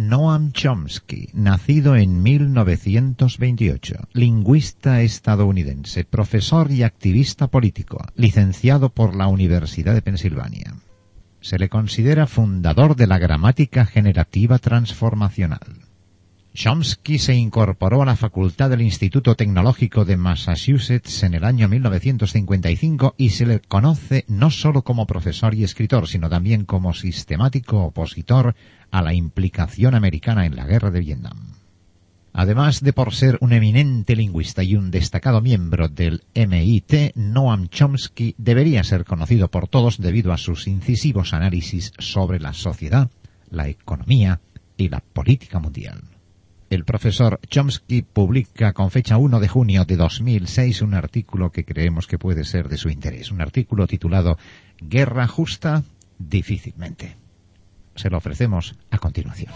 Noam Chomsky, nacido en 1928, lingüista estadounidense, profesor y activista político, licenciado por la Universidad de Pensilvania. Se le considera fundador de la gramática generativa transformacional. Chomsky se incorporó a la facultad del Instituto Tecnológico de Massachusetts en el año 1955 y se le conoce no solo como profesor y escritor, sino también como sistemático opositor a la implicación americana en la guerra de Vietnam. Además de por ser un eminente lingüista y un destacado miembro del MIT, Noam Chomsky debería ser conocido por todos debido a sus incisivos análisis sobre la sociedad, la economía y la política mundial. El profesor Chomsky publica con fecha 1 de junio de 2006 un artículo que creemos que puede ser de su interés, un artículo titulado «Guerra justa, difícilmente». Se lo ofrecemos a continuación.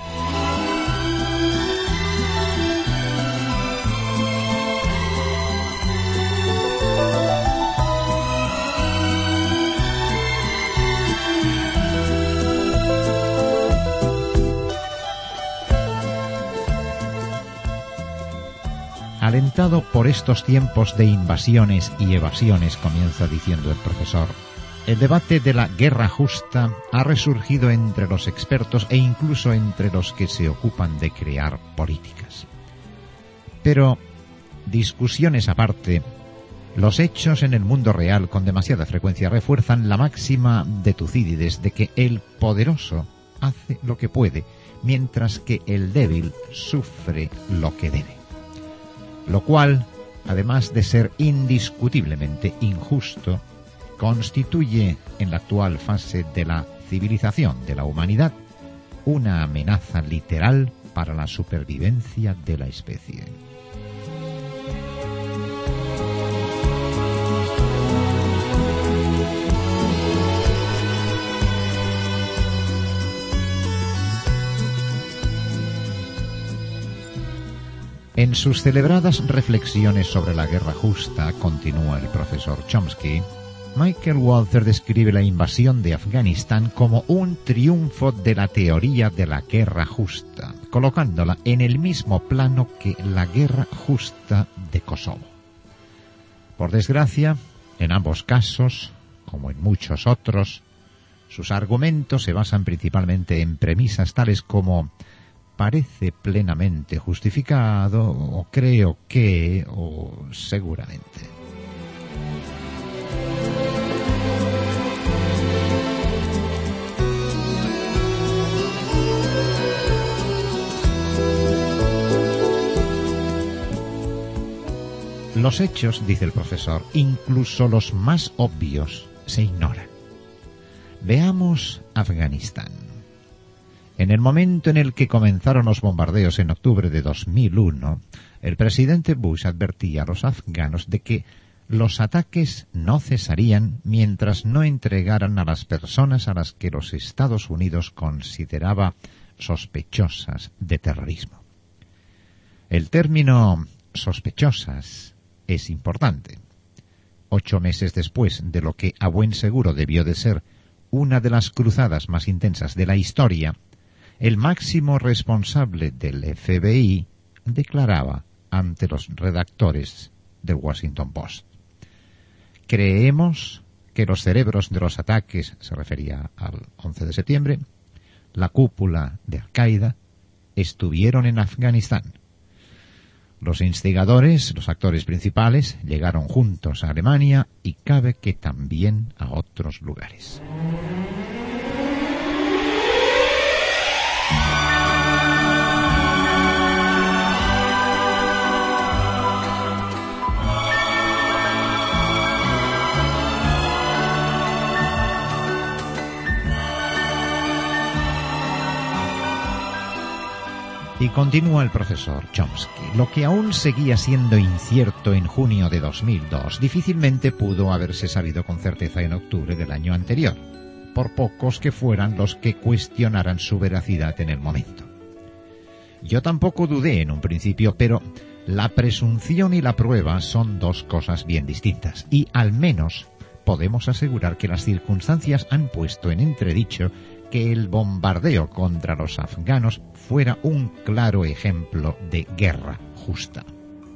Alentado por estos tiempos de invasiones y evasiones, comienza diciendo el profesor, el debate de la guerra justa ha resurgido entre los expertos e incluso entre los que se ocupan de crear políticas. Pero, discusiones aparte, los hechos en el mundo real con demasiada frecuencia refuerzan la máxima de Tucídides de que el poderoso hace lo que puede, mientras que el débil sufre lo que debe. Lo cual, además de ser indiscutiblemente injusto, constituye, en la actual fase de la civilización de la humanidad, una amenaza literal para la supervivencia de la especie. En sus celebradas reflexiones sobre la guerra justa, continúa el profesor Chomsky, Michael Walzer describe la invasión de Afganistán como un triunfo de la teoría de la guerra justa, colocándola en el mismo plano que la guerra justa de Kosovo. Por desgracia, en ambos casos, como en muchos otros, sus argumentos se basan principalmente en premisas tales como parece plenamente justificado, o creo que, o seguramente. Los hechos, dice el profesor, incluso los más obvios, se ignoran. Veamos Afganistán. En el momento en el que comenzaron los bombardeos en octubre de 2001, el presidente Bush advertía a los afganos de que los ataques no cesarían mientras no entregaran a las personas a las que los Estados Unidos consideraba sospechosas de terrorismo. El término sospechosas es importante. 8 meses después de lo que a buen seguro debió de ser una de las cruzadas más intensas de la historia, el máximo responsable del FBI declaraba ante los redactores del Washington Post: creemos que los cerebros de los ataques, se refería al 11 de septiembre, la cúpula de Al-Qaeda, estuvieron en Afganistán. Los instigadores, los actores principales, llegaron juntos a Alemania y cabe que también a otros lugares. Y continúa el profesor Chomsky. Lo que aún seguía siendo incierto en junio de 2002 difícilmente pudo haberse sabido con certeza en octubre del año anterior, por pocos que fueran los que cuestionaran su veracidad en el momento. Yo tampoco dudé en un principio, pero la presunción y la prueba son dos cosas bien distintas, y al menos podemos asegurar que las circunstancias han puesto en entredicho que el bombardeo contra los afganos fuera un claro ejemplo de guerra justa.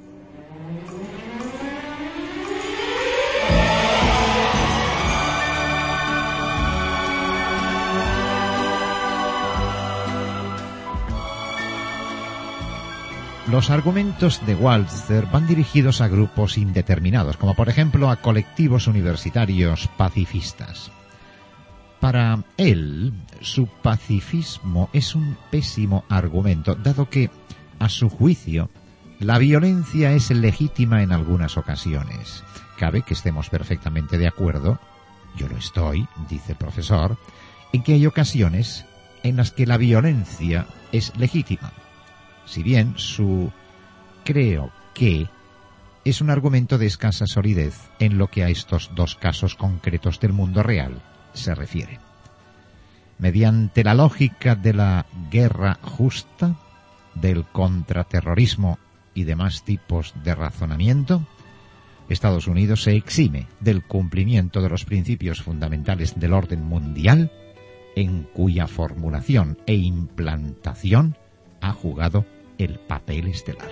Los argumentos de Walther van dirigidos a grupos indeterminados, como por ejemplo a colectivos universitarios pacifistas. Para él, su pacifismo es un pésimo argumento, dado que, a su juicio, la violencia es legítima en algunas ocasiones. Cabe que estemos perfectamente de acuerdo, yo lo estoy, dice el profesor, en que hay ocasiones en las que la violencia es legítima. Si bien su creo que es un argumento de escasa solidez en lo que a estos dos casos concretos del mundo real se refiere. Mediante la lógica de la guerra justa, del contraterrorismo y demás tipos de razonamiento, Estados Unidos se exime del cumplimiento de los principios fundamentales del orden mundial, en cuya formulación e implantación ha jugado el papel estelar.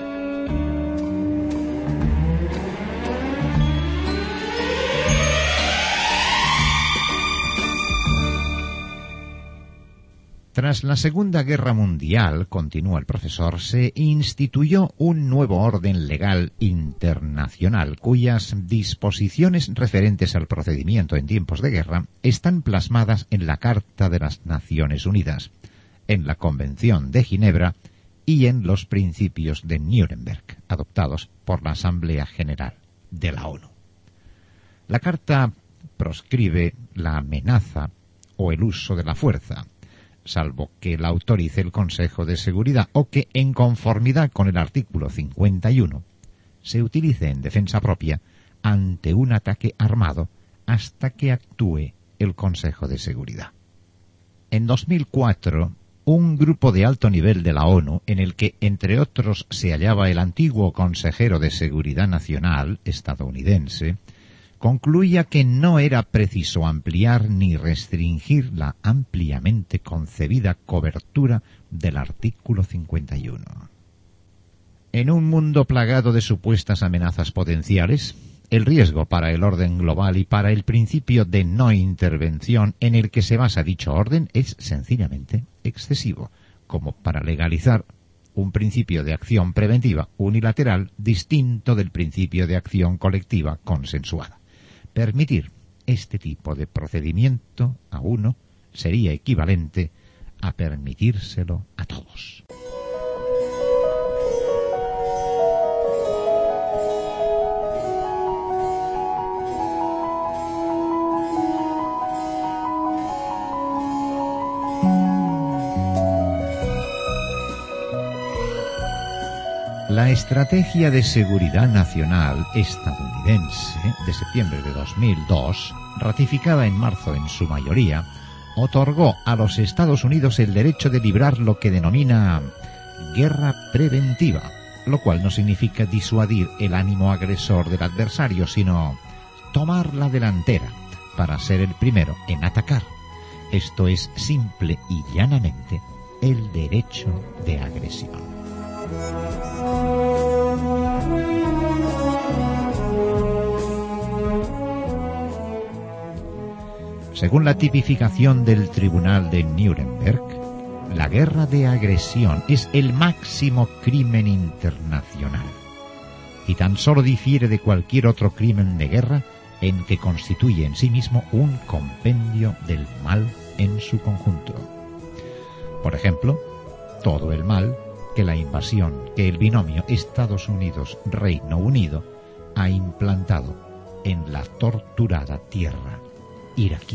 Tras la Segunda Guerra Mundial, continúa el profesor, se instituyó un nuevo orden legal internacional cuyas disposiciones referentes al procedimiento en tiempos de guerra están plasmadas en la Carta de las Naciones Unidas, en la Convención de Ginebra y en los principios de Nuremberg, adoptados por la Asamblea General de la ONU. La Carta proscribe la amenaza o el uso de la fuerza, salvo que la autorice el Consejo de Seguridad o que, en conformidad con el artículo 51, se utilice en defensa propia ante un ataque armado hasta que actúe el Consejo de Seguridad. En 2004, un grupo de alto nivel de la ONU, en el que, entre otros, se hallaba el antiguo consejero de Seguridad Nacional estadounidense, concluía que no era preciso ampliar ni restringir la ampliamente concebida cobertura del artículo 51. En un mundo plagado de supuestas amenazas potenciales, el riesgo para el orden global y para el principio de no intervención en el que se basa dicho orden es sencillamente excesivo, como para legalizar un principio de acción preventiva unilateral distinto del principio de acción colectiva consensuada. Permitir este tipo de procedimiento a uno sería equivalente a permitírselo a todos. La Estrategia de Seguridad Nacional estadounidense de septiembre de 2002, ratificada en marzo en su mayoría, otorgó a los Estados Unidos el derecho de librar lo que denomina guerra preventiva, lo cual no significa disuadir el ánimo agresor del adversario, sino tomar la delantera para ser el primero en atacar. Esto es simple y llanamente el derecho de agresión. Según la tipificación del Tribunal de Nuremberg, la guerra de agresión es el máximo crimen internacional y tan solo difiere de cualquier otro crimen de guerra en que constituye en sí mismo un compendio del mal en su conjunto. Por ejemplo, todo el mal que la invasión, que el binomio Estados Unidos-Reino Unido ha implantado en la torturada tierra iraquí.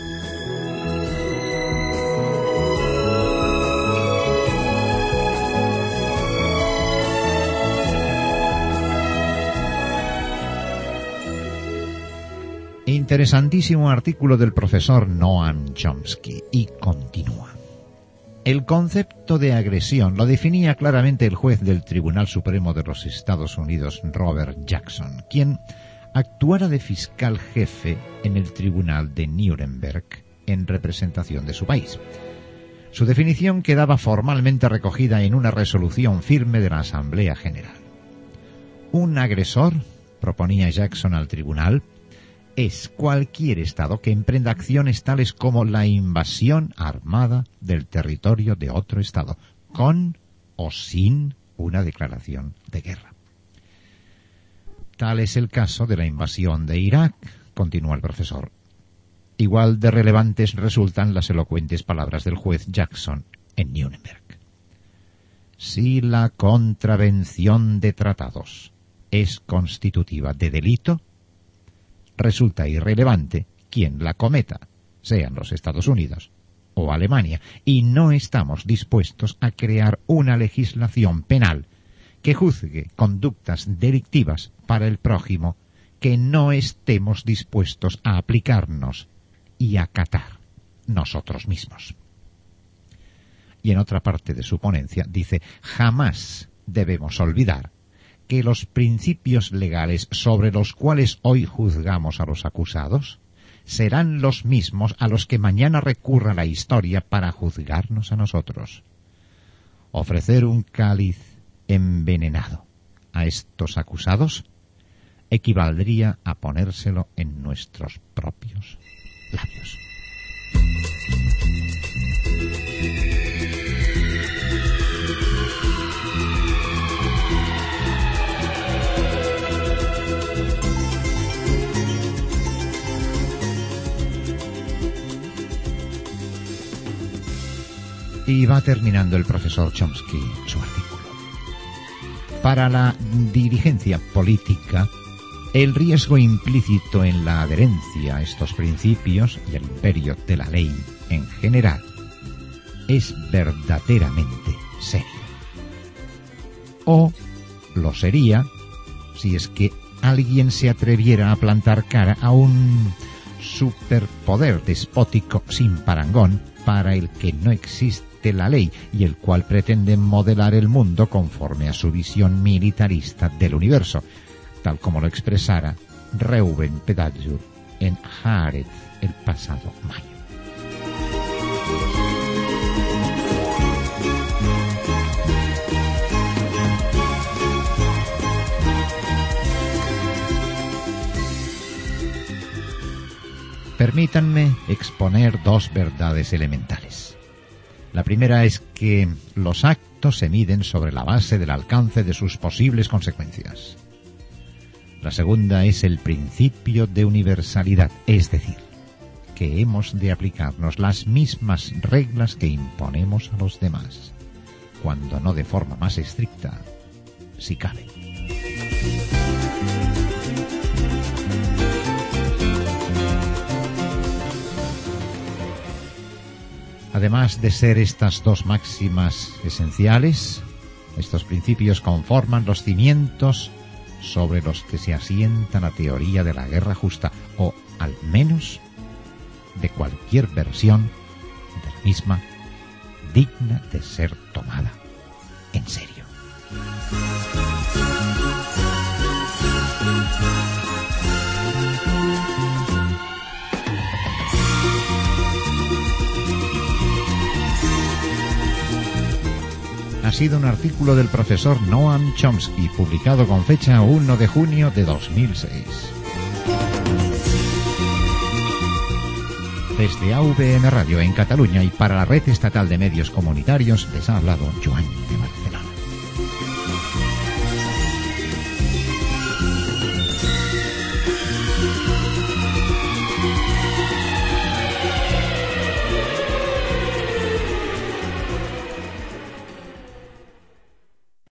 Interesantísimo artículo del profesor Noam Chomsky, y continúa. El concepto de agresión lo definía claramente el juez del Tribunal Supremo de los Estados Unidos, Robert Jackson, quien actuara de fiscal jefe en el Tribunal de Nuremberg en representación de su país. Su definición quedaba formalmente recogida en una resolución firme de la Asamblea General. Un agresor, proponía Jackson al tribunal, es cualquier Estado que emprenda acciones tales como la invasión armada del territorio de otro Estado, con o sin una declaración de guerra. Tal es el caso de la invasión de Irak, continúa el profesor. Igual de relevantes resultan las elocuentes palabras del juez Jackson en Nuremberg. Si la contravención de tratados es constitutiva de delito, resulta irrelevante quién la cometa, sean los Estados Unidos o Alemania, y no estamos dispuestos a crear una legislación penal que juzgue conductas delictivas para el prójimo que no estemos dispuestos a aplicarnos y acatar nosotros mismos. Y en otra parte de su ponencia dice: jamás debemos olvidar que los principios legales sobre los cuales hoy juzgamos a los acusados serán los mismos a los que mañana recurra la historia para juzgarnos a nosotros. Ofrecer un cáliz envenenado a estos acusados equivaldría a ponérselo en nuestros propios labios. Y va terminando el profesor Chomsky su artículo. Para la dirigencia política, el riesgo implícito en la adherencia a estos principios y el imperio de la ley en general es verdaderamente serio. O lo sería si es que alguien se atreviera a plantar cara a un superpoder despótico sin parangón para el que no existe la ley y el cual pretende modelar el mundo conforme a su visión militarista del universo, tal como lo expresara Reuben Pedatzur en Haaretz el pasado mayo. Permítanme exponer dos verdades elementales. La primera es que los actos se miden sobre la base del alcance de sus posibles consecuencias. La segunda es el principio de universalidad, es decir, que hemos de aplicarnos las mismas reglas que imponemos a los demás, cuando no de forma más estricta, si cabe. Además de ser estas dos máximas esenciales, estos principios conforman los cimientos sobre los que se asienta la teoría de la guerra justa, o al menos de cualquier versión de la misma digna de ser tomada en serio. Ha sido un artículo del profesor Noam Chomsky, publicado con fecha 1 de junio de 2006. Desde AVN Radio en Cataluña y para la Red Estatal de Medios Comunitarios les ha hablado Joan